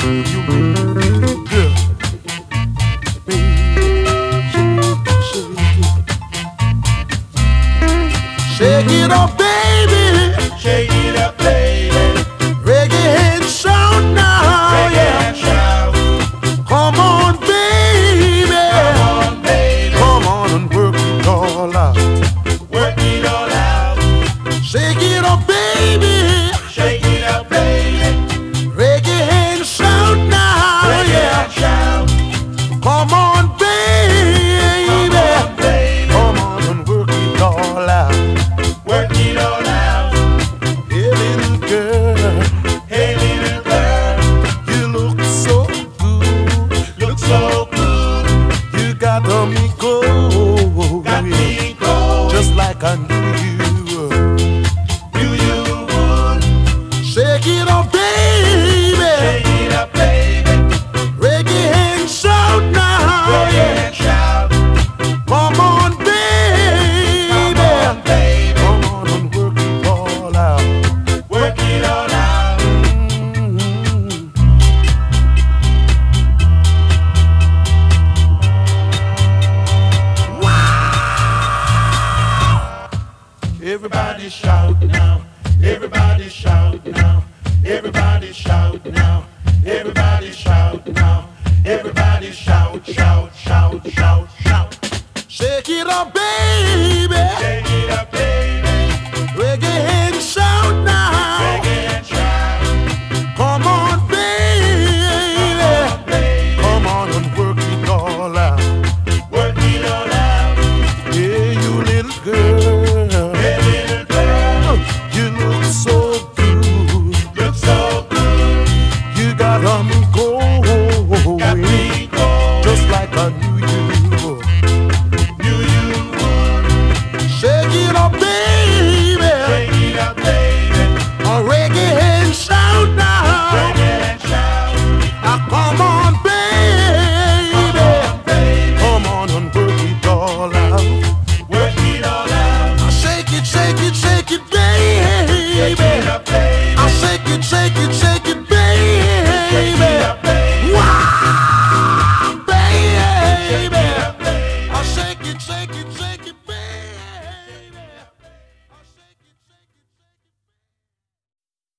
You little girl, baby, shake it up, baby. Shake it up, baby. Reggae and shout now, Reggae yeah. and shout. Come on, baby. Come on, baby. Come on and work it all out. Work it all out. Shake it up, baby. Shake it up, baby. Reggae and shout now, Reggae yeah. and shout. Come on, baby. Come on, baby. Come on and work it all out. Work it all out. Hey, little girl, Hey, little girl. you look so good. Look so good. You got me going. Got me cold. Just like I knew you would. You would. Shake it up, baby. Shake it up, baby. Reggae and shout now. Reggae Yeah. and shout. Come on, baby. Come on, baby. Come on and work it all out. Work it all out. Mm. Everybody shout now. Everybody shout now. Everybody shout now. Everybody shout now. Everybody shout, shout, shout, shout, shout. Shake it up, baby. Shake it up, baby. Reggae and shout now. Reggae and shout. Come on, baby. Come on, baby. Come on and work it all out. Work it all out. Yeah, you little girl.